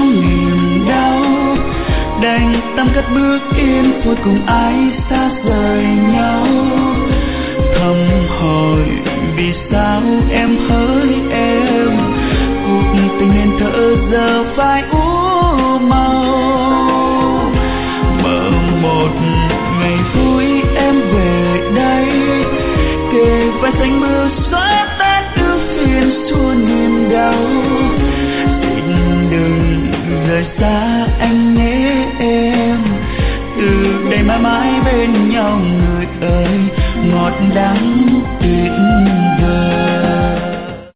niềm đau. Đành tạm cất bước yên cuối cùng ai xa rời nhau. Thầm hỏi vì sao em hỡi em, cuộc tình nên thở giờ phải u màu. Mở một ngày vui em về đây, kề vai xanh mưa xóa tan ưu phiền xua niềm đau. Xin đừng rời xa anh nhé.